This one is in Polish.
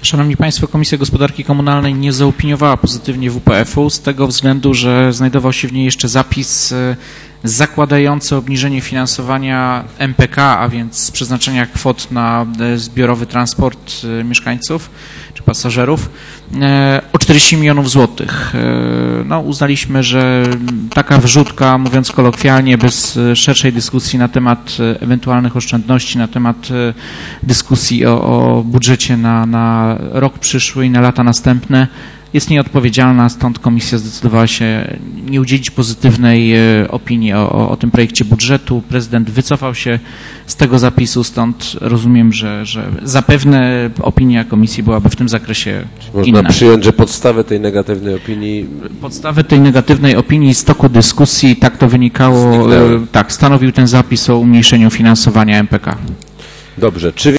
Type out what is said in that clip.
Szanowni Państwo, Komisja Gospodarki Komunalnej nie zaopiniowała pozytywnie WPF-u z tego względu, że znajdował się w niej jeszcze zapis zakładający obniżenie finansowania MPK, a więc przeznaczenia kwot na zbiorowy transport mieszkańców czy pasażerów o 40 milionów złotych. No, uznaliśmy, że taka wrzutka, mówiąc kolokwialnie, bez szerszej dyskusji na temat ewentualnych oszczędności, na temat dyskusji o budżecie na rok przyszły i na lata następne, jest nieodpowiedzialna, stąd komisja zdecydowała się nie udzielić pozytywnej opinii o tym projekcie budżetu. Prezydent wycofał się z tego zapisu, stąd rozumiem, że zapewne opinia komisji byłaby w tym zakresie inna. Można przyjąć, że podstawę tej negatywnej opinii... Podstawę tej negatywnej opinii z toku dyskusji, tak to wynikało, tak, stanowił ten zapis o umniejszeniu finansowania MPK. Dobrze. Czy